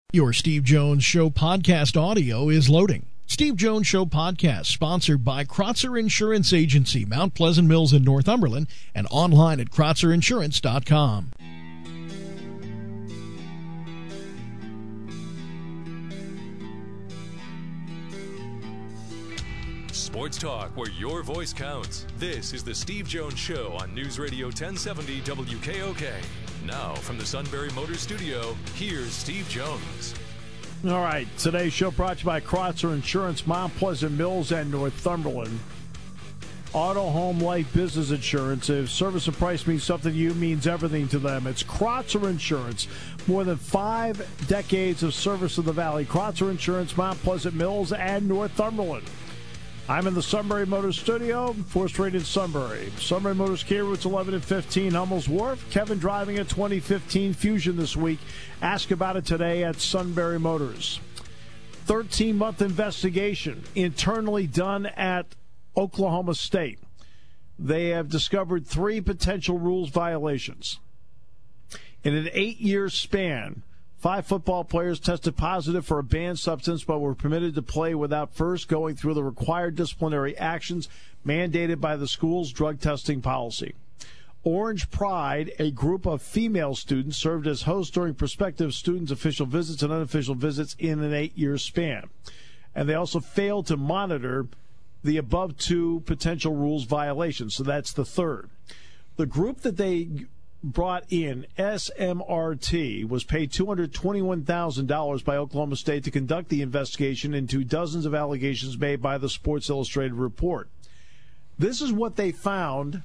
Your Steve Jones Show podcast audio is loading. Steve Jones Show podcast, sponsored by Krotzer Insurance Agency, Mount Pleasant Mills in Northumberland, and online at KrotzerInsurance.com. Sports talk where your voice counts. This is the Steve Jones Show on News Radio 1070 WKOK. Now, from the Sunbury Motors Studio, here's Steve Jones. All right, today's show brought to you by Krotzer Insurance, Mount Pleasant Mills, and Northumberland. Auto, home, life, business insurance. If service and price means something to you, means everything to them. It's Krotzer Insurance. More than 5 decades of service in the Valley. Krotzer Insurance, Mount Pleasant Mills, and Northumberland. I'm in the Sunbury Motors Studio, 4th Street in Sunbury. Sunbury Motors Kia routes 11 and 15, Hummel's Wharf. Kevin driving a 2015 Fusion this week. Ask about it today at Sunbury Motors. 13-month investigation internally done at Oklahoma State. They have discovered 3 potential rules violations. In an 8-year span, 5 football players tested positive for a banned substance but were permitted to play without first going through the required disciplinary actions mandated by the school's drug testing policy. Orange Pride, a group of female students, served as hosts during prospective students' official visits and unofficial visits in an 8-year span. And they also failed to monitor the above 2 potential rules violations. So that's the third. The group that they brought in, SMRT, was paid $221,000 by Oklahoma State to conduct the investigation into dozens of allegations made by the Sports Illustrated report. This is what they found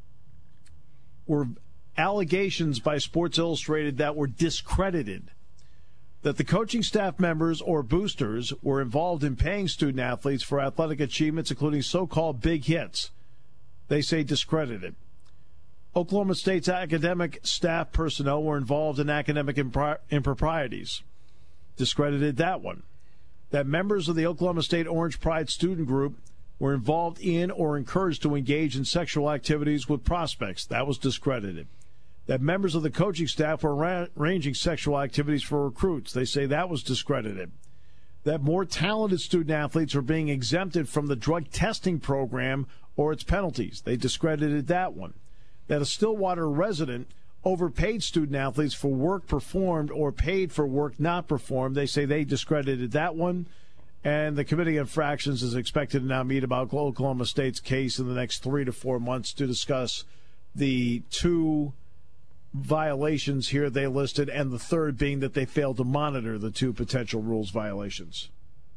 were allegations by Sports Illustrated that were discredited. That the coaching staff members or boosters were involved in paying student athletes for athletic achievements, including so-called big hits. They say discredited. Oklahoma State's academic staff personnel were involved in academic improprieties. Discredited that one. That members of the Oklahoma State Orange Pride student group were involved in or encouraged to engage in sexual activities with prospects. That was discredited. That members of the coaching staff were arranging sexual activities for recruits. They say that was discredited. That more talented student athletes are being exempted from the drug testing program or its penalties. They discredited that one. That a Stillwater resident overpaid student athletes for work performed or paid for work not performed. They say they discredited that one. And the Committee on Infractions is expected to now meet about Oklahoma State's case in the next 3 to 4 months to discuss the 2 violations here they listed, and the third being that they failed to monitor the 2 potential rules violations.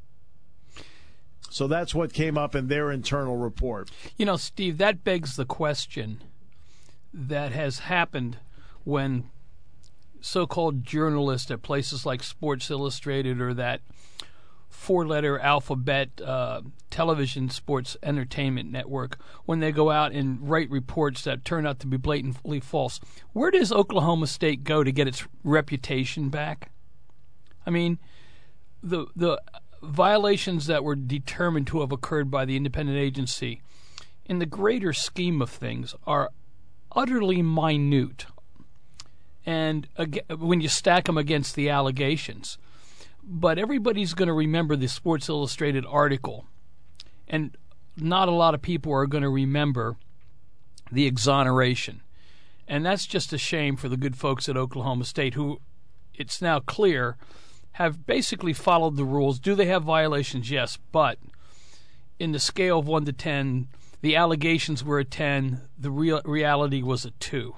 So that's what came up in their internal report. You know, Steve, that begs the question that has happened when so-called journalists at places like Sports Illustrated or that 4-letter alphabet television sports entertainment network, when they go out and write reports that turn out to be blatantly false. Where does Oklahoma State go to get its reputation back? I mean, the violations that were determined to have occurred by the independent agency, in the greater scheme of things, are utterly minute. And when you stack them against the allegations, but everybody's going to remember the Sports Illustrated article, and not a lot of people are going to remember the exoneration. And that's just a shame for the good folks at Oklahoma State, who, it's now clear, have basically followed the rules. Do they have violations? Yes, but in the scale of 1 to 10, the allegations were a 10, the reality was a 2.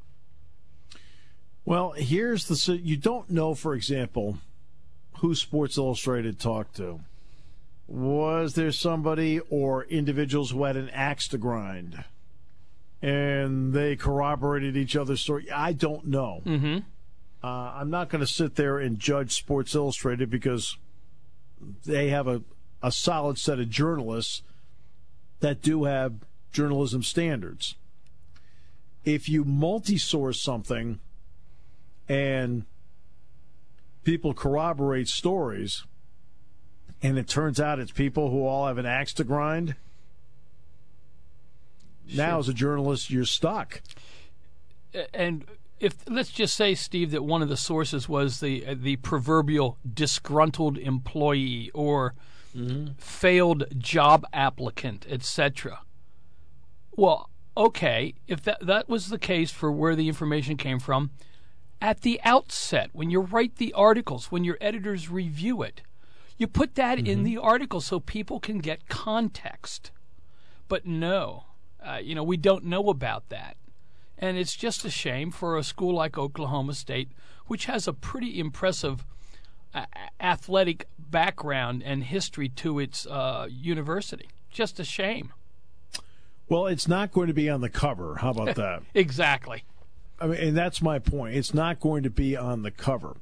Well, here's you don't know, for example, who Sports Illustrated talked to. Was there somebody or individuals who had an axe to grind and they corroborated each other's story? I don't know. Mm-hmm. I'm not going to sit there and judge Sports Illustrated because they have a solid set of journalists that do have journalism standards. If you multi-source something and people corroborate stories, and it turns out it's people who all have an axe to grind, now as a journalist, you're stuck. And if let's just say, Steve, that one of the sources was the proverbial disgruntled employee or failed job applicant, etc. Well, okay, if that was the case for where the information came from, at the outset, when you write the articles, when your editors review it, you put that in the article so people can get context. But no, we don't know about that. And it's just a shame for a school like Oklahoma State, which has a pretty impressive athletic background and history to its university. Just a shame. Well, it's not going to be on the cover. How about that? Exactly. I mean, and that's my point. It's not going to be on the cover.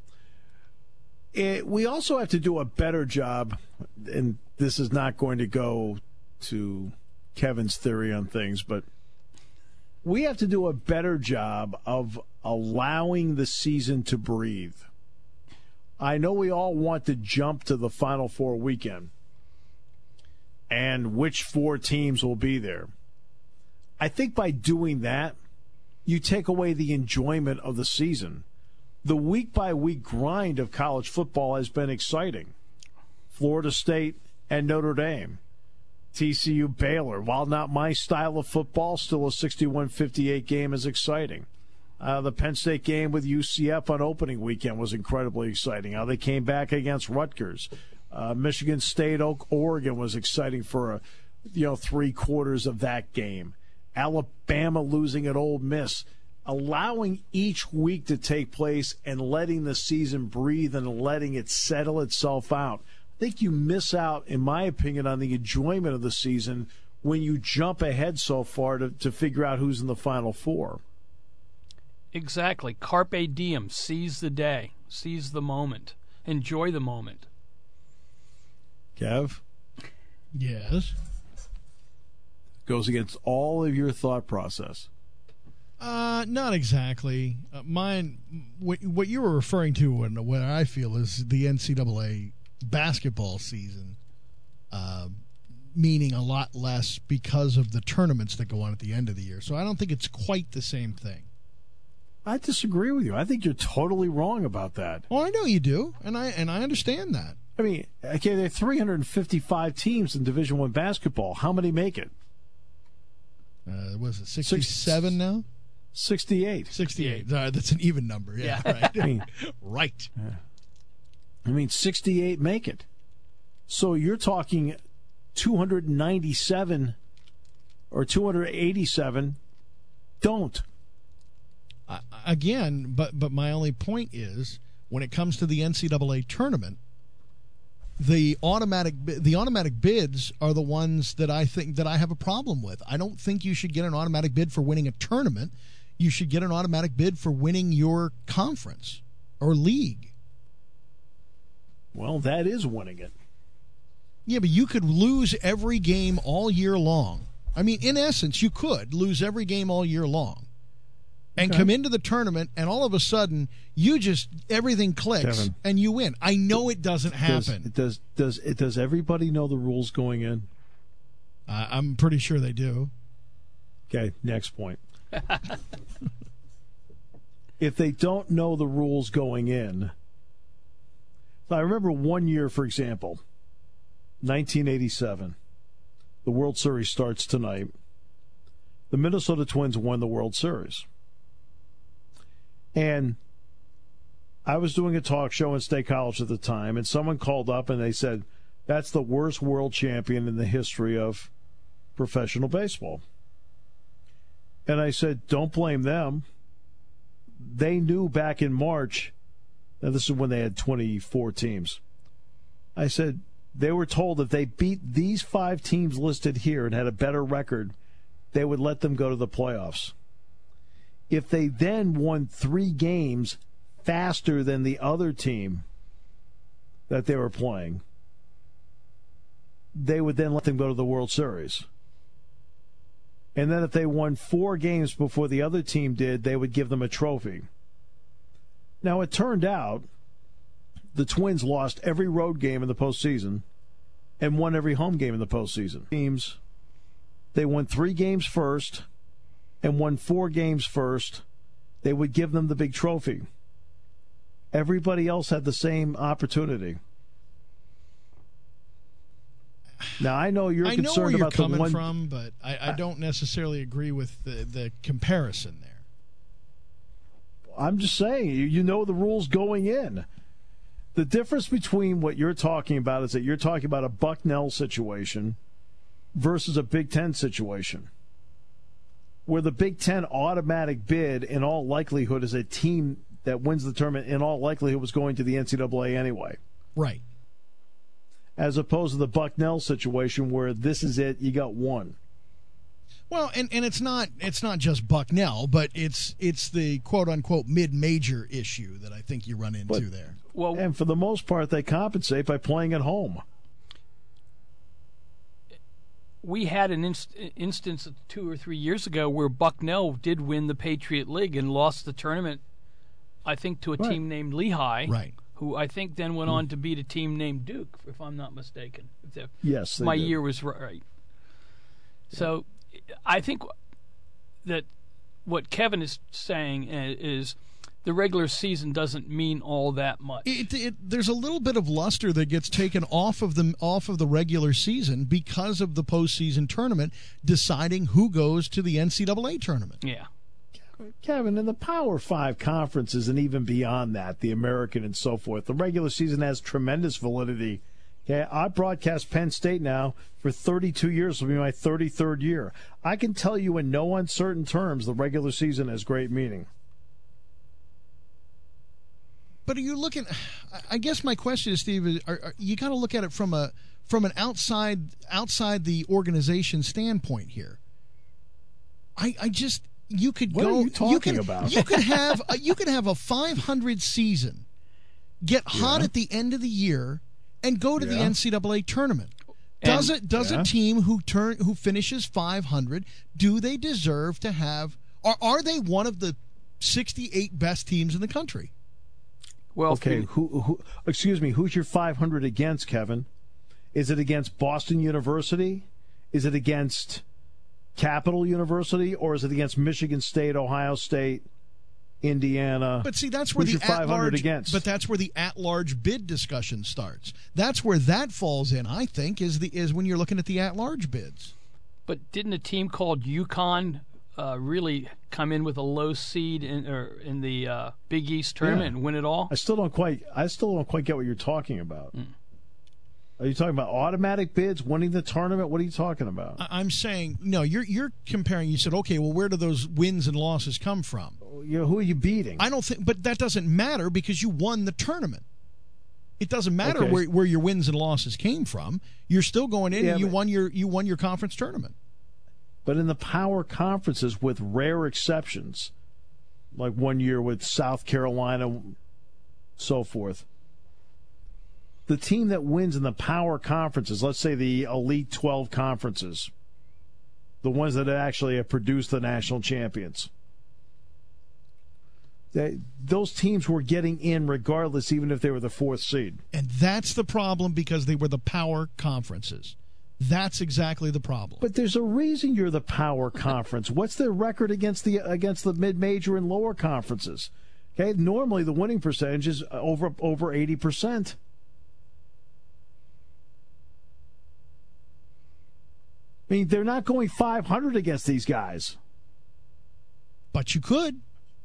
We also have to do a better job, and this is not going to go to Kevin's theory on things, but we have to do a better job of allowing the season to breathe. I know we all want to jump to the Final Four weekend and which 4 teams will be there. I think by doing that, you take away the enjoyment of the season. The week-by-week grind of college football has been exciting. Florida State and Notre Dame. TCU Baylor, while not my style of football, still a 61-58 game is exciting. The Penn State game with UCF on opening weekend was incredibly exciting. How they came back against Rutgers. Michigan State, Oregon was exciting for 3 quarters of that game. Alabama losing at Ole Miss. Allowing each week to take place and letting the season breathe and letting it settle itself out. I think you miss out, in my opinion, on the enjoyment of the season when you jump ahead so far to figure out who's in the Final Four. Exactly. Carpe diem. Seize the day. Seize the moment. Enjoy the moment. Kev? Yes? Goes against all of your thought process. Not exactly. What you were referring to, and what I feel is the NCAA basketball season, meaning a lot less because of the tournaments that go on at the end of the year. So I don't think it's quite the same thing. I disagree with you. I think you're totally wrong about that. Oh, I know you do, and I understand that. I mean, okay, there are 355 teams in Division I basketball. How many make it? Was it 67 now? 68. 68. That's an even number. Yeah. Right. Right. I mean, 68 make it. So you're talking 297 or 287 don't. Again, but my only point is, when it comes to the NCAA tournament, the automatic bids are the ones that I think that I have a problem with. I don't think you should get an automatic bid for winning a tournament. You should get an automatic bid for winning your conference or league. Well, that is winning it. Yeah, but you could lose every game all year long. I mean, in essence, you could lose every game all year long and come into the tournament, and all of a sudden, everything clicks, Kevin, and you win. I know it doesn't happen. Does everybody know the rules going in? I'm pretty sure they do. Okay, next point. If they don't know the rules going in, so I remember one year, for example, 1987. The World Series starts tonight. The Minnesota Twins won the World Series. And I was doing a talk show in State College at the time, and someone called up and they said, that's the worst world champion in the history of professional baseball. And I said, don't blame them. They knew back in March, now this is when they had 24 teams. I said, they were told if they beat these 5 teams listed here and had a better record, they would let them go to the playoffs. If they then won 3 games faster than the other team that they were playing, they would then let them go to the World Series. And then if they won 4 games before the other team did, they would give them a trophy. Now, it turned out the Twins lost every road game in the postseason and won every home game in the postseason. Teams, they won 3 games first and won 4 games first they would give them the big trophy. Everybody else had the same opportunity. Now, I know you're concerned where you're about the coming one from, but I don't necessarily agree with the comparison there. I'm just saying, you know the rules going in. The difference between what you're talking about is that you're talking about a Bucknell situation versus a Big Ten situation, where the Big Ten automatic bid, in all likelihood, is a team that wins the tournament, in all likelihood, was going to the NCAA anyway. Right. As opposed to the Bucknell situation where this is it, you got one. Well, and it's not just Bucknell, but it's the quote unquote mid-major issue that I think you run into there. Well, and for the most part, they compensate by playing at home. We had an instance 2 or 3 years ago where Bucknell did win the Patriot League and lost the tournament, I think, to a team named Lehigh, right? Who I think then went on to beat a team named Duke, if I'm not mistaken. Yes, my did. year was right. So I think that what Kevin is saying is the regular season doesn't mean all that much. There's a little bit of luster that gets taken off of the regular season because of the postseason tournament deciding who goes to the NCAA tournament. Yeah. Kevin, in the Power 5 conferences and even beyond that, the American and so forth, the regular season has tremendous validity. Okay, I broadcast Penn State now for 32 years. This will be my 33rd year. I can tell you in no uncertain terms the regular season has great meaning. But are you looking? I guess my question is, Steve, you got to look at it from an outside the organization standpoint here. I just. You could what go. Are you talking about? You could have a 500 season, get hot at the end of the year, and go to the NCAA tournament. Does a team who finishes 500, do they deserve to have? Are they one of the 68 best teams in the country? Well, okay. Who? Excuse me. Who's your 500 against, Kevin? Is it against Boston University? Is it against Capital University, or is it against Michigan State, Ohio State, Indiana? But see, that's where the 500 against. But that's where the at-large bid discussion starts. That's where that falls in. I think is when you're looking at the at-large bids. But didn't a team called UConn really come in with a low seed in the Big East tournament and win it all? I still don't quite get what you're talking about. Are you talking about automatic bids, winning the tournament? What are you talking about? I'm saying, no, you're comparing. You said, okay, well, where do those wins and losses come from? Who are you beating? I don't think, but that doesn't matter because you won the tournament. It doesn't matter where your wins and losses came from. You're still going in and you won your conference tournament. But in the power conferences, with rare exceptions, like one year with South Carolina, so forth, the team that wins in the power conferences, let's say the Elite 12 conferences, the ones that actually have produced the national champions, those teams were getting in regardless, even if they were the 4th seed. And that's the problem because they were the power conferences. That's exactly the problem. But there's a reason you're the power conference. What's their record against the mid-major and lower conferences? Okay, normally the winning percentage is over 80%. I mean, they're not going 500 against these guys. But you could.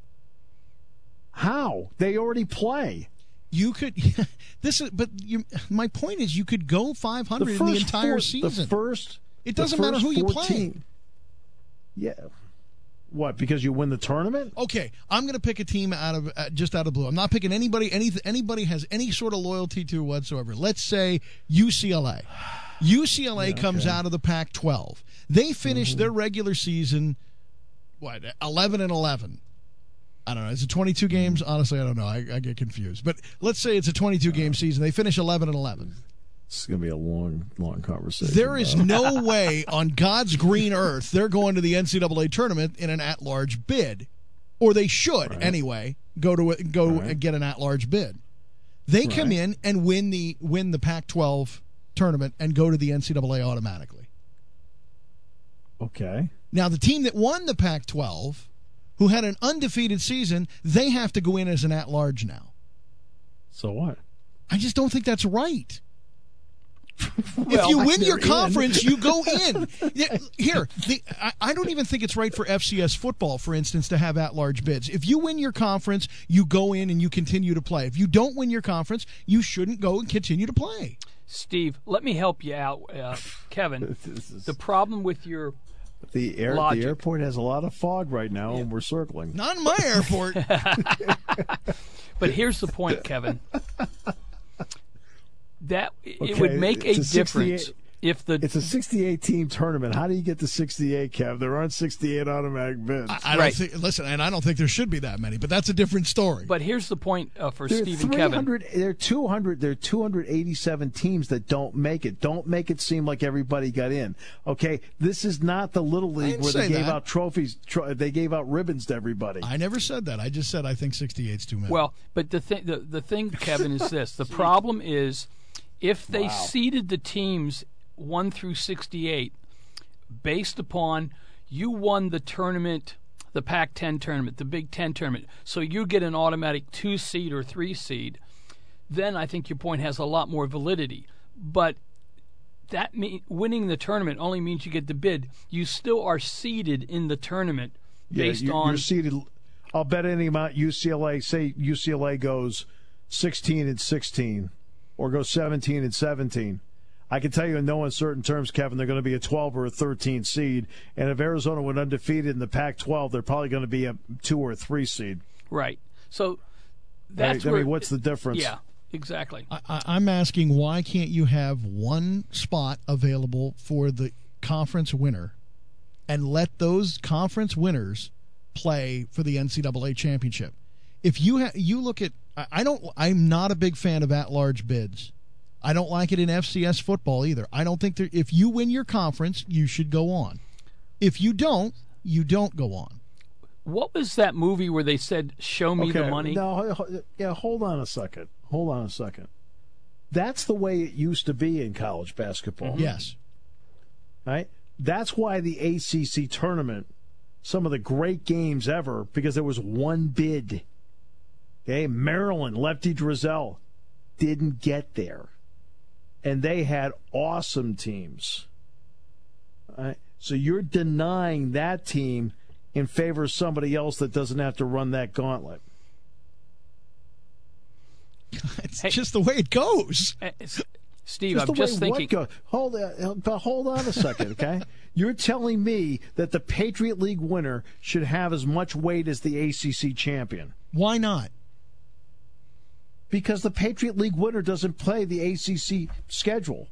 How? They already play. You could. My point is, you could go 500 in the entire season. It doesn't matter who you play. Yeah. What? Because you win the tournament? Okay, I'm going to pick a team out of blue. I'm not picking anybody. Anybody has any sort of loyalty to whatsoever. Let's say UCLA. UCLA comes out of the Pac-12. They finish their regular season, 11-11. I don't know. Is it 22 games? Honestly, I don't know. I get confused. But let's say it's a 22-game season. They finish 11-11. It's going to be a long conversation. There is no way on God's green earth they're going to the NCAA tournament in an at-large bid, or they should anyway go and get an at-large bid. They come in and win the Pac-12 tournament and go to the NCAA automatically. Okay. Now, the team that won the Pac-12 who had an undefeated season, they have to go in as an at-large now. So what? I just don't think that's right. Well, if you win your they're conference, you go in. Here, I don't even think it's right for FCS football, for instance, to have at-large bids. If you win your conference, you go in and you continue to play. If you don't win your conference, you shouldn't go and continue to play. Steve, let me help you out, Kevin. The problem with your The airport has a lot of fog right now, and we're circling. Not in my airport. But here's the point, Kevin. That it would make a difference if it's a 68-team tournament. How do you get to 68, Kev? There aren't 68 automatic bids. I don't think. Listen, and I don't think there should be that many, but that's a different story. But here's the point for Steve and Kevin. Kevin. There are 287 teams that don't make it. Don't make it seem like everybody got in. Okay, this is not the Little League where they gave out trophies. They gave out ribbons to everybody. I never said that. I just said I think 68 is too many. Well, but the thing, Kevin, is this: the problem is if they seeded the teams 1 through 68 based upon you won the tournament, the Pac-10 tournament, the Big Ten tournament, so you get an automatic 2 seed or 3 seed, then I think your point has a lot more validity. But that winning the tournament only means you get the bid. You still are seeded in the tournament based on. You're seeded. I'll bet any amount UCLA. Say UCLA goes 16-16, or goes 17-17. I can tell you in no uncertain terms, Kevin, they're going to be a 12 or a 13 seed. And if Arizona went undefeated in the Pac-12, they're probably going to be a 2 or 3 seed. Right. So that's right. I mean, what's the difference? Yeah, exactly. I'm asking, why can't you have one spot available for the conference winner and let those conference winners play for the NCAA championship? If you look at, I'm not a big fan of at-large bids. I don't like it in FCS football either. I don't think if you win your conference, you should go on. If you don't, you don't go on. What was that movie where they said, "Show me the money"? No, hold on a second. That's the way it used to be in college basketball. Mm-hmm. Yes. Right? That's why the ACC tournament, some of the great games ever, because there was one bid. Okay, Maryland, Lefty Driesell didn't get there. And they had awesome teams. Right? So you're denying that team in favor of somebody else that doesn't have to run that gauntlet. It's just the way it goes. Steve, I'm just thinking. Hold on a second, okay? You're telling me that the Patriot League winner should have as much weight as the ACC champion. Why not? Because the Patriot League winner doesn't play the ACC schedule.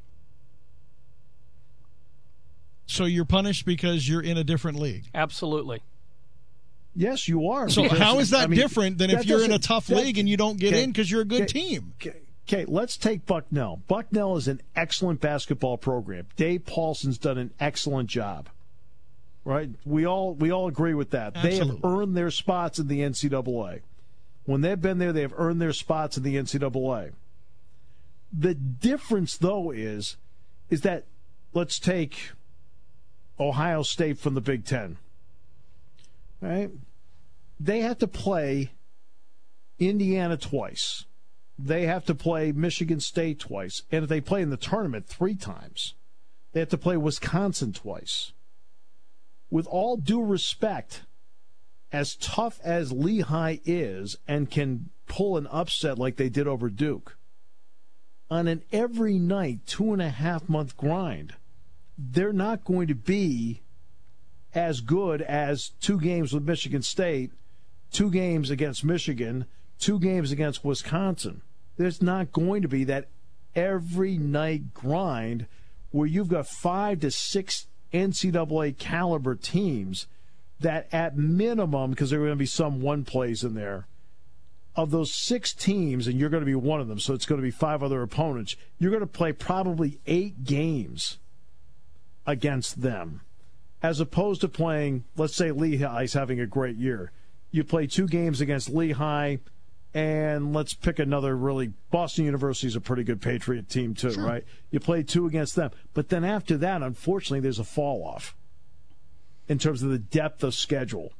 So you're punished because you're in a different league? Absolutely. Yes, you are. So how is that different than if you're in a tough league and you don't get in because you're a good team? Okay, let's take Bucknell. Bucknell is an excellent basketball program. Dave Paulson's done an excellent job. Right? We all agree with that. Absolutely. They have earned their spots in the NCAA. When they've been there, they have earned their spots in the NCAA. The difference, though, is that let's take Ohio State from the Big Ten. Right? They have to play Indiana twice. They have to play Michigan State twice. And if they play in the tournament 3 times, they have to play Wisconsin twice. With all due respect, as tough as Lehigh is and can pull an upset like they did over Duke, on an every night 2.5-month grind, they're not going to be as good as 2 games with Michigan State, 2 games against Michigan, 2 games against Wisconsin. There's not going to be that every night grind where you've got 5 to 6 NCAA caliber teams that at minimum, because there are going to be some one plays in there, of those 6 teams, and you're going to be one of them, so it's going to be 5 other opponents, you're going to play probably 8 games against them, as opposed to playing, let's say Lehigh's having a great year. You play 2 games against Lehigh, and let's pick another really, Boston University is a pretty good Patriot team too, sure. Right? You play 2 against them. But then after that, unfortunately, there's a fall off in terms of the depth of schedule.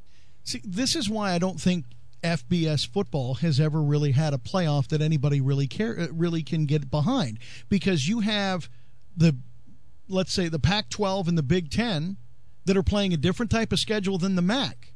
See, this is why I don't think FBS football has ever really had a playoff that anybody really can get behind, because you have let's say the Pac-12 and the Big Ten that are playing a different type of schedule than the MAC.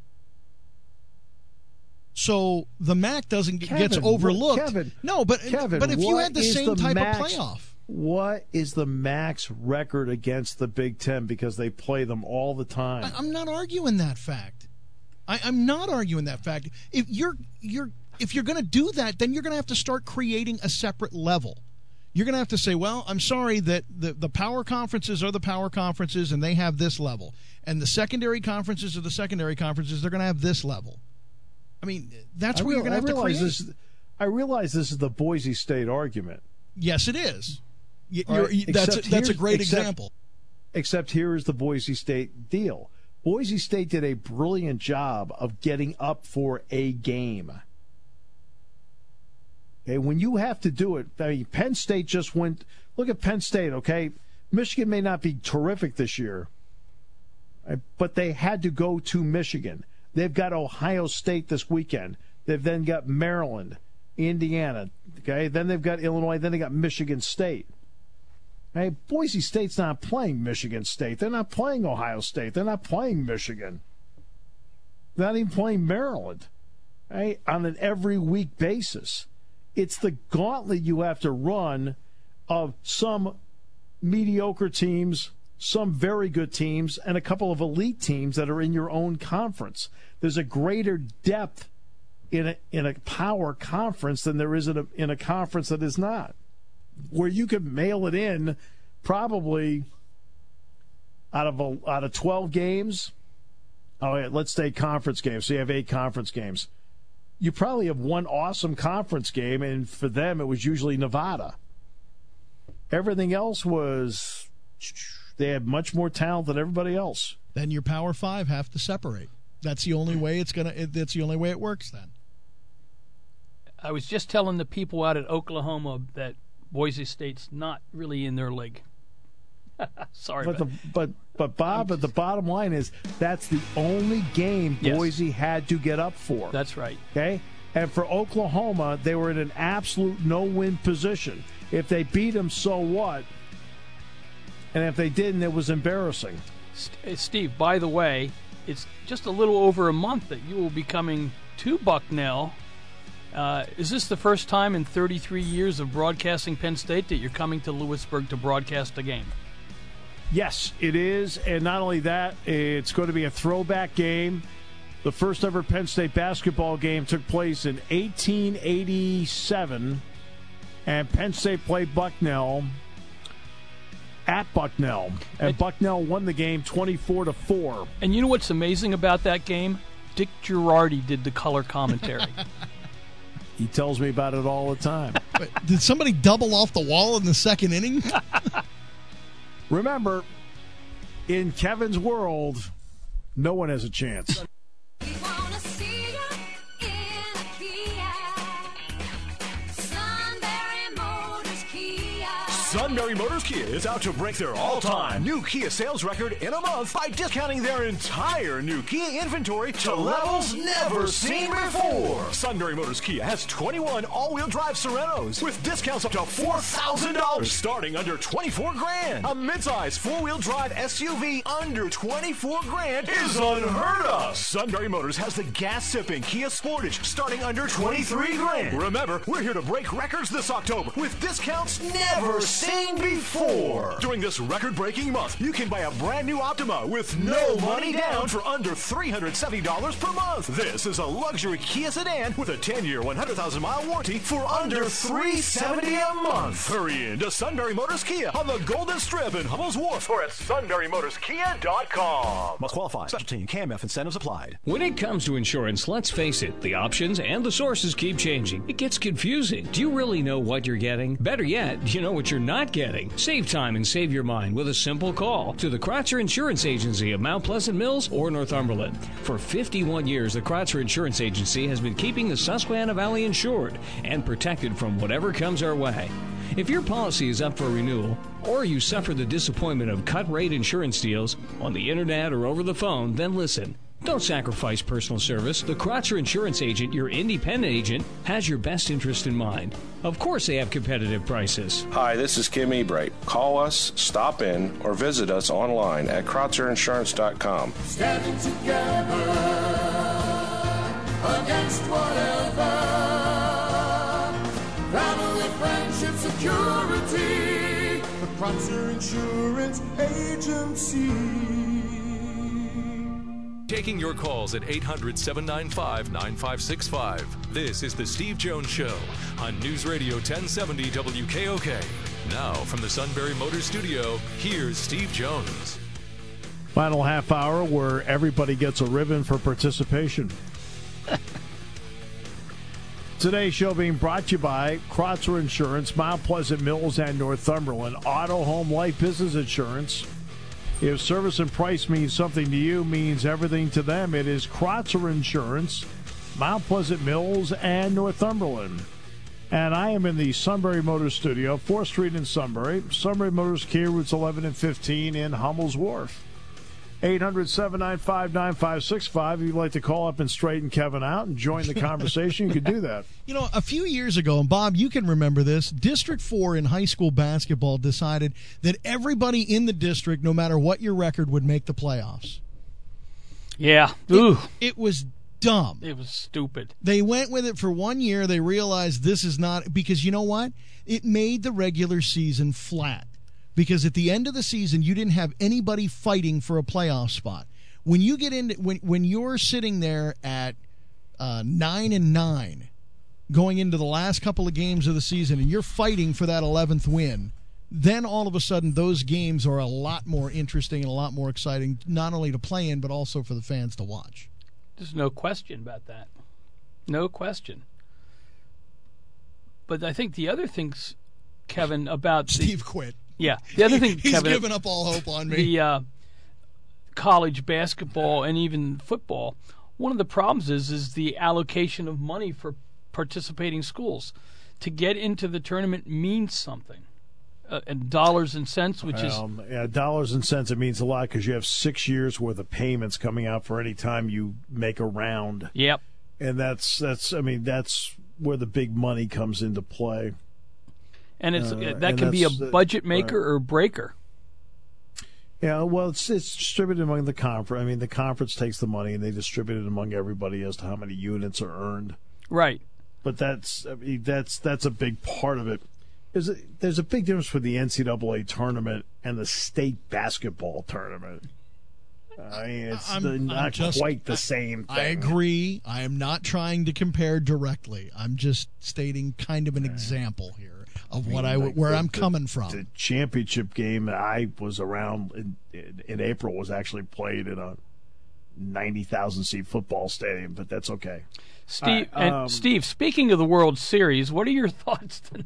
So the MAC gets overlooked. Kevin, but if you had the same type of playoff. What is the MAC's record against the Big Ten, because they play them all the time? I'm not arguing that fact. I'm not arguing that fact. If you're going to do that, then you're going to have to start creating a separate level. You're going to have to say, well, I'm sorry that the power conferences are the power conferences and they have this level, and the secondary conferences are the secondary conferences, they're going to have this level. I mean, that's where you're going to have to create. I realize this is the Boise State argument. Yes, it is. That's a great example. Except here is the Boise State deal. Boise State did a brilliant job of getting up for a game. Okay, when you have to do it, I mean, Penn State just went. Look at Penn State, okay? Michigan may not be terrific this year, but they had to go to Michigan. They've got Ohio State this weekend. They've then got Maryland, Indiana, okay? Then they've got Illinois. Then they got Michigan State. Hey, Boise State's not playing Michigan State. They're not playing Ohio State. They're not playing Michigan. They're not even playing Maryland, right? On an every week basis. It's the gauntlet you have to run of some mediocre teams, some very good teams, and a couple of elite teams that are in your own conference. There's a greater depth in a power conference than there is in a conference that is not, where you could mail it in probably out of 12 games. Oh, yeah, let's say conference games. So you have 8 conference games. You probably have one awesome conference game, and for them it was usually Nevada. Everything else was, they had much more talent than everybody else. Then your Power 5 have to separate. That's the only way that's the only way it works then. I was just telling the people out at Oklahoma that Boise State's not really in their league. Sorry, but Bob, the bottom line is that's the only game Boise had to get up for. That's right. Okay, and for Oklahoma, they were in an absolute no-win position. If they beat them, so what? And if they didn't, it was embarrassing. Steve, by the way, it's just a little over a month that you will be coming to Bucknell. Is this the first time in 33 years of broadcasting Penn State that you're coming to Lewisburg to broadcast a game? Yes, it is. And not only that, it's going to be a throwback game. The first ever Penn State basketball game took place in 1887, and Penn State played Bucknell at Bucknell. And Bucknell won the game 24-4. And you know what's amazing about that game? Dick Girardi did the color commentary. He tells me about it all the time. Wait, did somebody double off the wall in the second inning? Remember, in Kevin's world, no one has a chance. We wanna see you in a Kia. Sunbury Motors Kia. Sunbury Motors Kia is out to break their all-time new Kia sales record in a month by discounting their entire new Kia inventory to levels never seen before. Sunbury Motors Kia has 21 all-wheel drive Serenos with discounts up to $4,000 starting under $24,000. A midsize four-wheel drive SUV under $24,000 is unheard of. Sunbury Motors has the gas-sipping Kia Sportage starting under $23,000. Remember, we're here to break records this October with discounts never seen before. During this record-breaking month, you can buy a brand new Optima with no money down for under $370 per month. This is a luxury Kia sedan with a 10-year, 100,000-mile warranty for under $370 a month. Hurry in to Sunbury Motors Kia on the Golden Strip in Hummel's Wharf or at sunburymotorskia.com. Must qualify. Specialty and CAMF incentives applied. When it comes to insurance, let's face it, the options and the sources keep changing. It gets confusing. Do you really know what you're getting? Better yet, do you know what you're not getting? Save time and save your mind with a simple call to the Kratzer Insurance Agency of Mount Pleasant Mills or Northumberland. For 51 years, the Kratzer Insurance Agency has been keeping the Susquehanna Valley insured and protected from whatever comes our way. If your policy is up for renewal, or you suffer the disappointment of cut-rate insurance deals on the internet or over the phone, then listen. Don't sacrifice personal service. The Krotzer Insurance Agent, your independent agent, has your best interest in mind. Of course they have competitive prices. Hi, this is Kim Ebright. Call us, stop in, or visit us online at KrotzerInsurance.com. Standing together against whatever. Family, friendship, security. The Krotzer Insurance Agency. Taking your calls at 800-795-9565. This is the Steve Jones Show on News Radio 1070 WKOK. Now, from the Sunbury Motors Studio, here's Steve Jones. Final half hour where everybody gets a ribbon for participation. Today's show being brought to you by Krotzer Insurance, Mount Pleasant Mills, and Northumberland. Auto, home, life, business insurance. If service and price means something to you, means everything to them. It is Krotzer Insurance, Mount Pleasant Mills, and Northumberland. And I am in the Sunbury Motors Studio, 4th Street in Sunbury. Sunbury Motors, Kia routes 11 and 15 in Hummel's Wharf. 800-795-9565. If you'd like to call up and straighten Kevin out and join the conversation, you could do that. You know, a few years ago, and Bob, you can remember this, District 4 in high school basketball decided that everybody in the district, no matter what your record, would make the playoffs. Yeah. Ooh. It was dumb. It was stupid. They went with it for 1 year. They realized this is not, because you know what? It made the regular season flat. Because at the end of the season, you didn't have anybody fighting for a playoff spot. When you get into when you're sitting there at 9-9, going into the last couple of games of the season, and you're fighting for that 11th win, then all of a sudden those games are a lot more interesting and a lot more exciting, not only to play in but also for the fans to watch. There's no question about that. No question. But I think the other things, Kevin, about Steve quit. Yeah. The other thing, he's Kevin, given up all hope on me. The college basketball and even football, one of the problems is the allocation of money for participating schools. To get into the tournament means something. And dollars and cents, which is... Yeah, dollars and cents, it means a lot because you have 6 years worth of payments coming out for any time you make a round. Yep. And that's where the big money comes into play. And that can be a budget maker or breaker. Yeah, well, it's distributed among the conference. I mean, the conference takes the money and they distribute it among everybody as to how many units are earned. Right. But that's a big part of it. There's a big difference for the NCAA tournament and the state basketball tournament. I mean, it's not quite the same thing. I agree. I am not trying to compare directly. I'm just stating kind of an example here of where I'm coming from. The championship game that I was around in April was actually played in a 90,000-seat football stadium, but that's okay. Steve, Steve, speaking of the World Series, what are your thoughts tonight?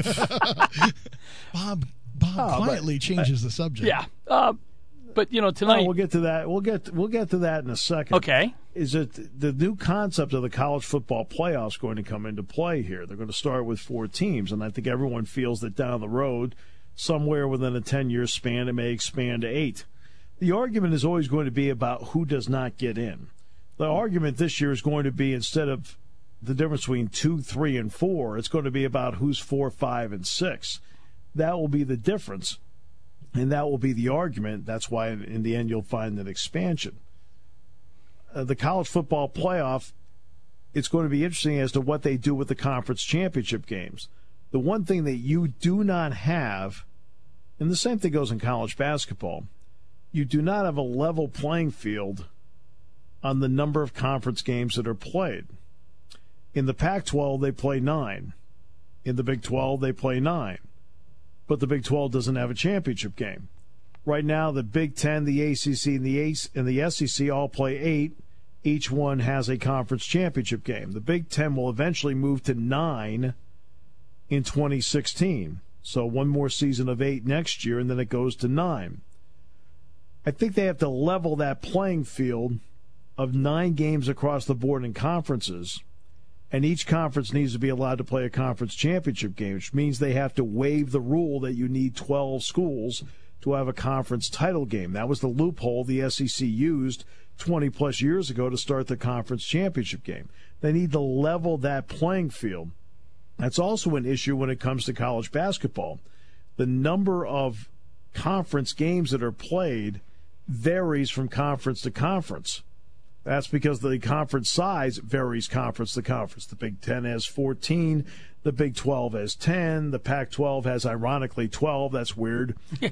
Bob quietly changes the subject. Yeah. But tonight we'll get to that. We'll get to that in a second. Okay. Is it the new concept of the college football playoffs going to come into play here? They're going to start with 4 teams, and I think everyone feels that down the road, somewhere within a 10-year span, it may expand to 8. The argument is always going to be about who does not get in. The argument this year is going to be, instead of the difference between 2, 3, and 4, it's going to be about who's 4, 5, and 6. That will be the difference. And that will be the argument. That's why, in the end, you'll find an expansion. The college football playoff, it's going to be interesting as to what they do with the conference championship games. The one thing that you do not have, and the same thing goes in college basketball, you do not have a level playing field on the number of conference games that are played. In the Pac-12, they play 9. In the Big 12, they play 9. But the Big 12 doesn't have a championship game. Right now, the Big 10, the ACC, and the SEC all play 8. Each one has a conference championship game. The Big 10 will eventually move to 9 in 2016. So one more season of 8 next year, and then it goes to 9. I think they have to level that playing field of 9 games across the board in conferences, and each conference needs to be allowed to play a conference championship game, which means they have to waive the rule that you need 12 schools to have a conference title game. That was the loophole the SEC used 20-plus years ago to start the conference championship game. They need to level that playing field. That's also an issue when it comes to college basketball. The number of conference games that are played varies from conference to conference. That's because the conference size varies conference to conference. The Big Ten has 14, the Big 12 has 10, the Pac-12 has, ironically, 12. That's weird.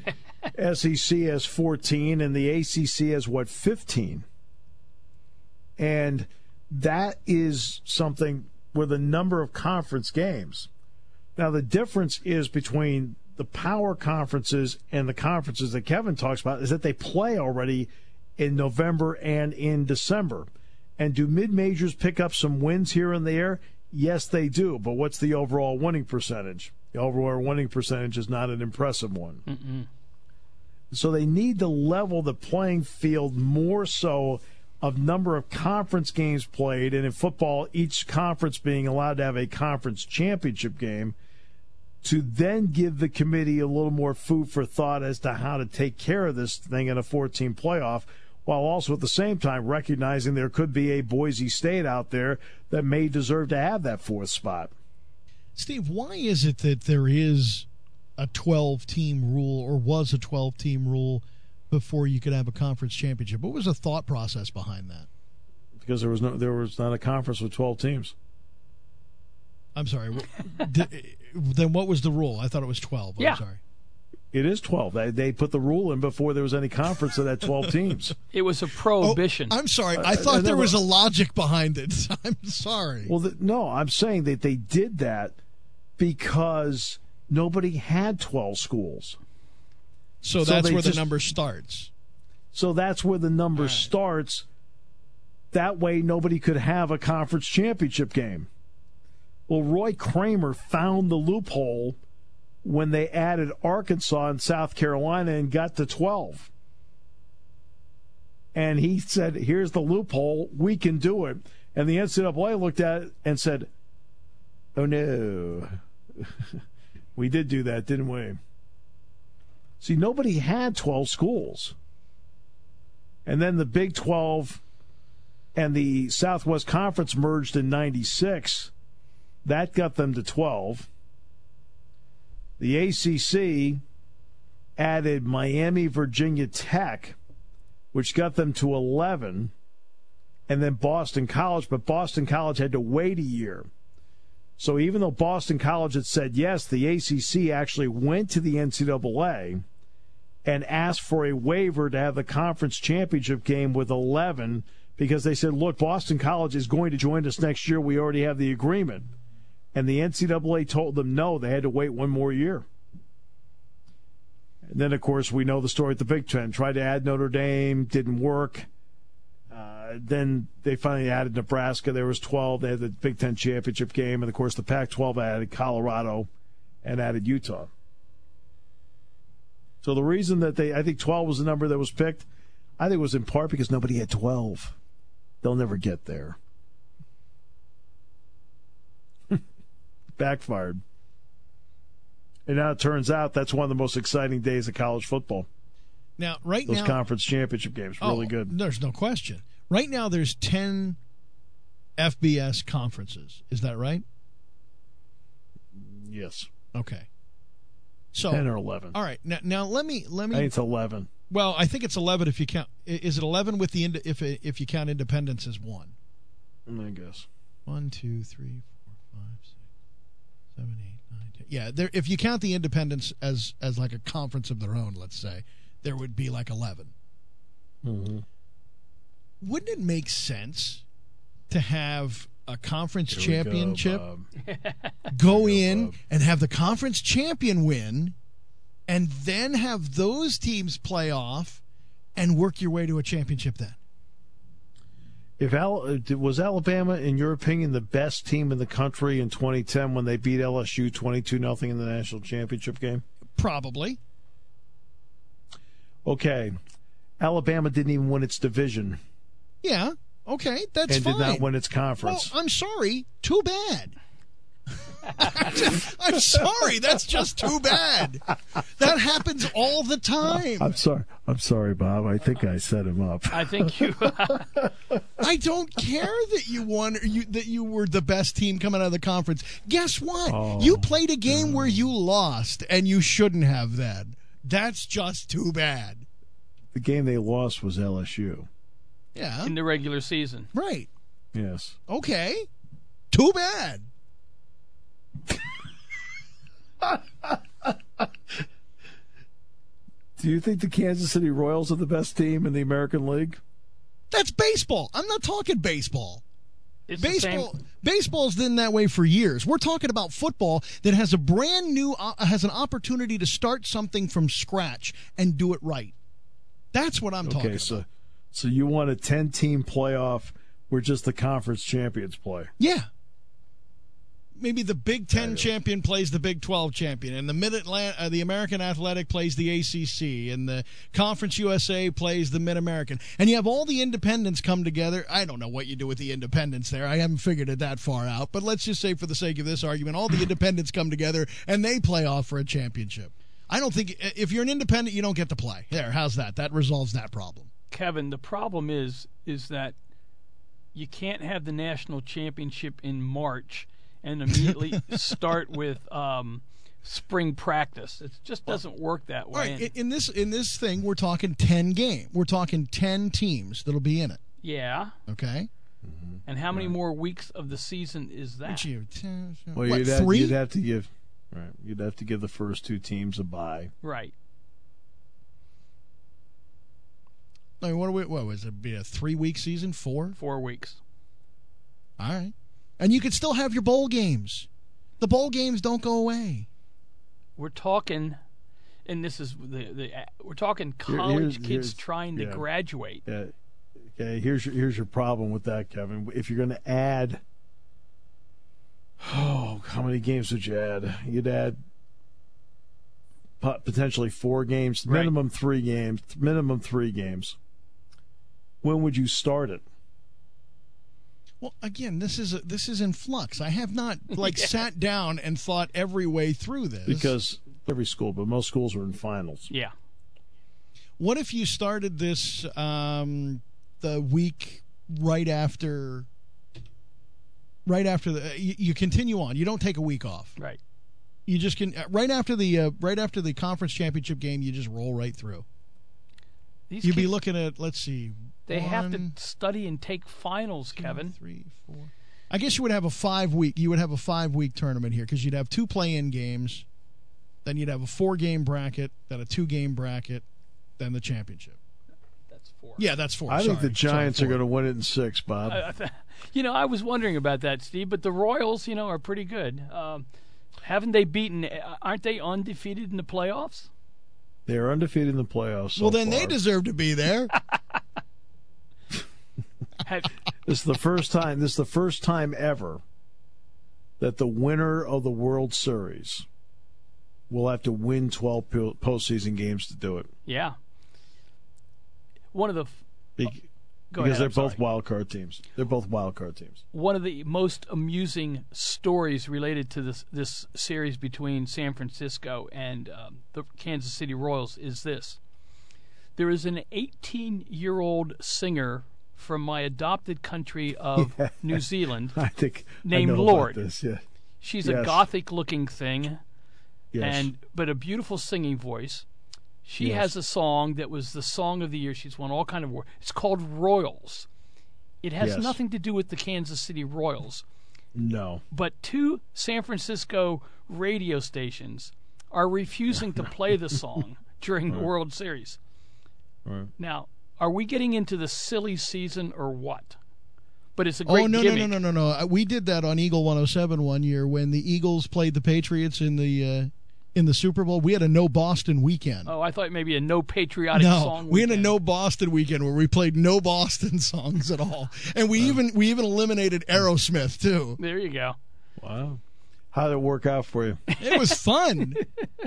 SEC has 14, and the ACC has, 15? And that is something with a number of conference games. Now, the difference is between the power conferences and the conferences that Kevin talks about is that they play already in November and in December. And do mid-majors pick up some wins here and there? Yes, they do. But what's the overall winning percentage? The overall winning percentage is not an impressive one. Mm-mm. So they need to level the playing field more so of number of conference games played, and in football, each conference being allowed to have a conference championship game, to then give the committee a little more food for thought as to how to take care of this thing in a 14 playoff, while also at the same time recognizing there could be a Boise State out there that may deserve to have that fourth spot. Steve, why is it that there is a 12-team rule, or was a 12-team rule, before you could have a conference championship? What was the thought process behind that? Because there was not a conference with 12 teams. I'm sorry. Then what was the rule? I thought it was 12. Yeah. I'm sorry. It is 12. They put the rule in before there was any conference that had 12 teams. It was a prohibition. Oh, I'm sorry. I thought there was a logic behind it. I'm sorry. Well, no, I'm saying that they did that because nobody had 12 schools. So that's where the number starts. So that's where the number starts. That way nobody could have a conference championship game. Well, Roy Kramer found the loophole when they added Arkansas and South Carolina and got to 12. And he said, here's the loophole. We can do it. And the NCAA looked at it and said, oh, no. We did do that, didn't we? See, nobody had 12 schools. And then the Big 12 and the Southwest Conference merged in 96. That got them to 12. The ACC added Miami, Virginia Tech, which got them to 11, and then Boston College, but Boston College had to wait a year. So even though Boston College had said yes, the ACC actually went to the NCAA and asked for a waiver to have the conference championship game with 11 because they said, look, Boston College is going to join us next year. We already have the agreement. And the NCAA told them no, they had to wait one more year. And then, of course, we know the story at the Big Ten. Tried to add Notre Dame, didn't work. Then they finally added Nebraska. There was 12. They had the Big Ten championship game. And, of course, the Pac-12 added Colorado and added Utah. So the reason that I think 12 was the number that was picked, I think it was in part because nobody had 12. They'll never get there. Backfired. And now it turns out that's one of the most exciting days of college football. Now, Those conference championship games, really good. There's no question. Right now there's 10 FBS conferences. Is that right? Yes. Okay. So 10 or 11. All right. Now let me. I think it's 11. Well, I think it's 11 if you count. Is it 11 with the if you count independence as one? I guess. 1, 2, 3, 4, 5, 6, 7, 8, 9, 10. Yeah, if you count the independents as like a conference of their own, let's say, there would be like 11. Mm-hmm. Wouldn't it make sense to have a conference championship go in and have the conference champion win, and then have those teams play off and work your way to a championship then? Was Alabama, in your opinion, the best team in the country in 2010 when they beat LSU 22-0 in the national championship game? Probably. Okay. Alabama didn't even win its division. Yeah. Okay, that's fine. And did not win its conference. Well, I'm sorry. Too bad. I'm sorry. That's just too bad. That happens all the time. I'm sorry, Bob. I think I set him up. I think you. I don't care that you won, that you were the best team coming out of the conference. Guess what? You played a game where you lost, and you shouldn't have then. That's just too bad. The game they lost was LSU. Yeah. In the regular season. Right. Yes. Okay. Too bad. Do you think the Kansas City Royals are the best team in the American League? That's baseball. I'm not talking baseball. It's the same. Baseball's been that way for years. We're talking about football that has a brand new, has an opportunity to start something from scratch and do it right. That's what I'm talking about. So you want a 10-team playoff where just the conference champions play? Yeah. Maybe the Big Ten champion plays the Big 12 champion, and the American Athletic plays the ACC, and the Conference USA plays the Mid-American. And you have all the independents come together. I don't know what you do with the independents there. I haven't figured it that far out. But let's just say for the sake of this argument, all the independents come together, and they play off for a championship. I don't think if you're an independent, you don't get to play. There, how's that? That resolves that problem. Kevin, the problem is that you can't have the national championship in March and immediately start with spring practice. It just doesn't work that way. Right. In this thing, we're talking 10 games. We're talking 10 teams that'll be in it. Yeah. Okay. Mm-hmm. And how many more weeks of the season is that? Well, what, you'd have to give You'd have to give the first two teams a bye. Right. I mean, what was it? Be a 3-week season? 4? 4 weeks. All right. And you could still have your bowl games. The bowl games don't go away. We're talking, and this is we're talking college kids trying to graduate. Yeah. Okay. Here's your problem with that, Kevin. If you're going to add, how many games would you add? You'd add potentially 4 games, right. minimum 3 games. When would you start it? Well, again, this is in flux. I have not sat down and thought every way through this. Because every school, but most schools are in finals. Yeah. What if you started this the week right after you continue on. You don't take a week off. Right. You just can right after the conference championship game. You just roll right through. You'd be looking at, let's see. They have to study and take finals, Kevin. 3, 4. I guess you would have a 5-week. You would have a 5-week tournament here because you'd have 2 play-in games, then you'd have a 4-game bracket, then a 2-game bracket, then the championship. That's 4. Yeah, that's 4. I think the Giants are going to win it in 6, Bob. I was wondering about that, Steve. But the Royals, are pretty good. Haven't they beaten? Aren't they undefeated in the playoffs? They are undefeated in the playoffs. Well, then they deserve to be there. This is the first time ever that the winner of the World Series will have to win 12 postseason games to do it. Yeah. One of the because they're both wild card teams. They're both wild card teams. One of the most amusing stories related to this series between San Francisco and the Kansas City Royals is this. There is an 18-year-old singer from my adopted country of New Zealand named Lord. Yeah. She's a gothic-looking thing, yes. but a beautiful singing voice. She has a song that was the song of the year. She's won all kind of awards. It's called Royals. It has nothing to do with the Kansas City Royals. No. But 2 San Francisco radio stations are refusing to play the song during the World Series. Right. Now, are we getting into the silly season or what? But it's a great gimmick. No. We did that on Eagle 107 one year when the Eagles played the Patriots in the Super Bowl. We had a no Boston weekend. Oh, I thought maybe a no patriotic song weekend. We had a no Boston weekend where we played no Boston songs at all. And we even eliminated Aerosmith too. There you go. Wow. How did it work out for you? It was fun.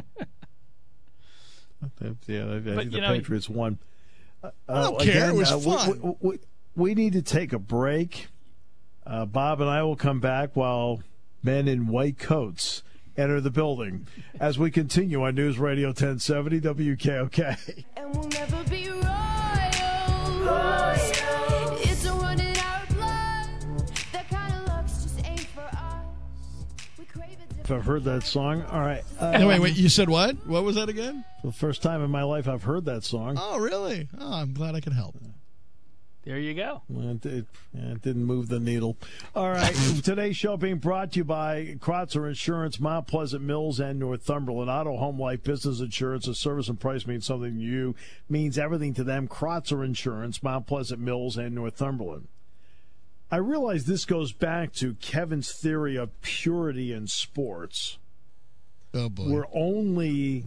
I think the Patriots won. I don't care. It was fun. We need to take a break. Bob and I will come back while men in white coats enter the building. As we continue on News Radio 1070 WKOK. And we'll never be royals. It's a run in our blood. That kind of luck's just ain't for us. We crave it. If I've heard that song, all right. Wait, you said what? What was that again? For the first time in my life, I've heard that song. Oh, really? Oh, I'm glad I could help. There you go. It didn't move the needle. All right. Today's show being brought to you by Krotzer Insurance, Mount Pleasant Mills, and Northumberland. Auto, home, life, business insurance. A service and price means something to you. Means everything to them. Krotzer Insurance, Mount Pleasant Mills, and Northumberland. I realize this goes back to Kevin's theory of purity in sports. Oh, boy. We're only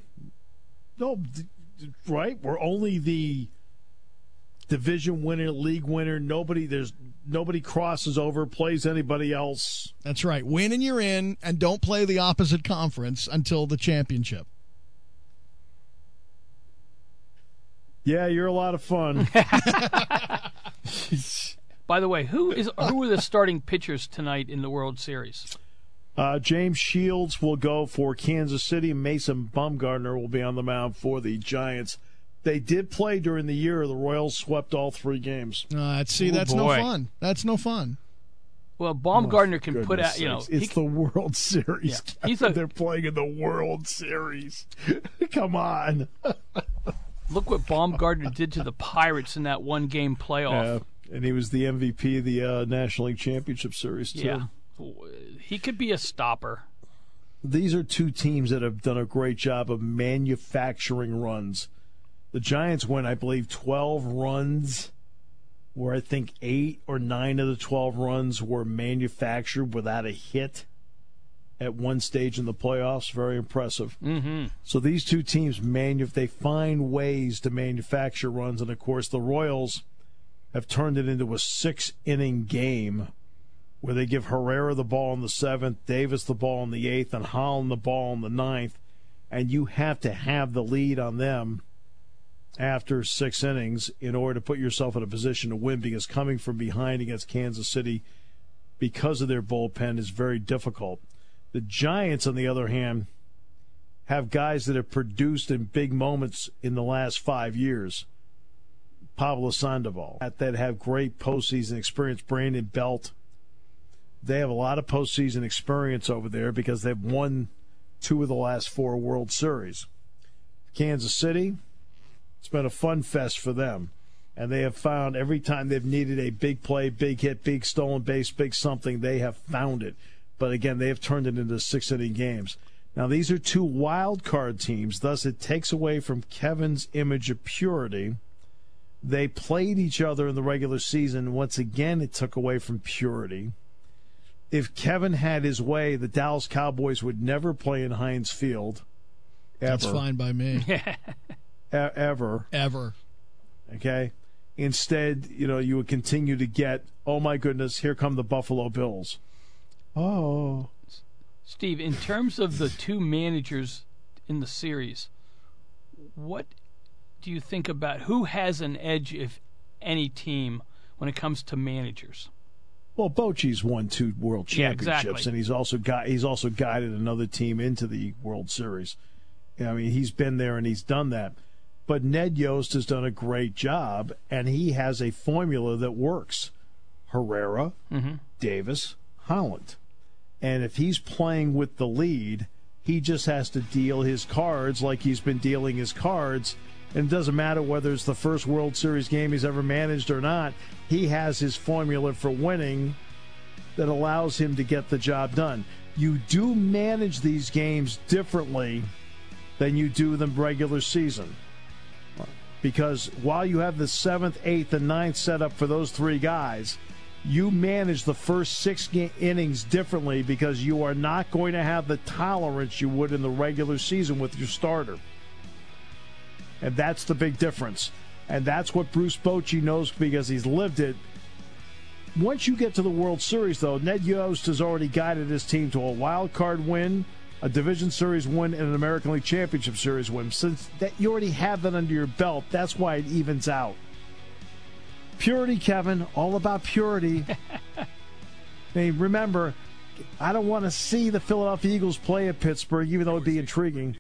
the division winner, league winner. Nobody crosses over, plays anybody else. That's right. Win and you're in, and don't play the opposite conference until the championship. Yeah, you're a lot of fun. By the way, who are the starting pitchers tonight in the World Series? James Shields will go for Kansas City. Mason Bumgarner will be on the mound for the Giants. They did play during the year. The Royals swept all 3 games. That's no fun. That's no fun. Well, Baumgartner can put out, It's the World Series. Yeah, They're playing in the World Series. Come on. Look what Baumgartner did to the Pirates in that one-game playoff. And he was the MVP of the National League Championship Series, too. Yeah. He could be a stopper. These are 2 teams that have done a great job of manufacturing runs. The Giants went, I believe, 12 runs, where I think 8 or 9 of the 12 runs were manufactured without a hit at one stage in the playoffs. Very impressive. Mm-hmm. So these 2 teams, they find ways to manufacture runs. And, of course, the Royals have turned it into a 6-inning game where they give Herrera the ball in the 7th, Davis the ball in the 8th, and Holland the ball in the 9th. And you have to have the lead on them after 6 innings in order to put yourself in a position to win, because coming from behind against Kansas City because of their bullpen is very difficult. The Giants, on the other hand, have guys that have produced in big moments in the last 5 years. Pablo Sandoval, that have great postseason experience. Brandon Belt. They have a lot of postseason experience over there because they've won 2 of the last 4 World Series. Kansas City, it's been a fun fest for them. And they have found every time they've needed a big play, big hit, big stolen base, big something, they have found it. But again, they have turned it into 6-inning games. Now, these are 2 wild card teams, thus it takes away from Kevin's image of purity. They played each other in the regular season. Once again, it took away from purity. If Kevin had his way, the Dallas Cowboys would never play in Heinz Field. Ever. That's fine by me. Ever. Okay? Instead, you would continue to get, oh my goodness, here come the Buffalo Bills. Oh. Steve, in terms of the 2 managers in the series, what do you think about who has an edge, if any team, when it comes to managers? Well, Bochy's won 2 world championships, exactly. And he's also guided another team into the World Series. I mean, he's been there and he's done that. But Ned Yost has done a great job, and he has a formula that works. Herrera, Davis, Holland. And if he's playing with the lead, he just has to deal his cards like he's been dealing his cards. And it doesn't matter whether it's the first World Series game he's ever managed or not. He has his formula for winning that allows him to get the job done. You do manage these games differently than you do the regular season. Because while you have the 7th, 8th, and 9th set up for those 3 guys, you manage the first 6 innings differently because you are not going to have the tolerance you would in the regular season with your starter. And that's the big difference. And that's what Bruce Bochy knows because he's lived it. Once you get to the World Series, though, Ned Yost has already guided his team to a wild card win, a Division Series win, and an American League Championship Series win. Since that you already have that under your belt, that's why it evens out. Purity, Kevin, all about purity. Hey, remember, I don't want to see the Philadelphia Eagles play at Pittsburgh, even though it'd be intriguing.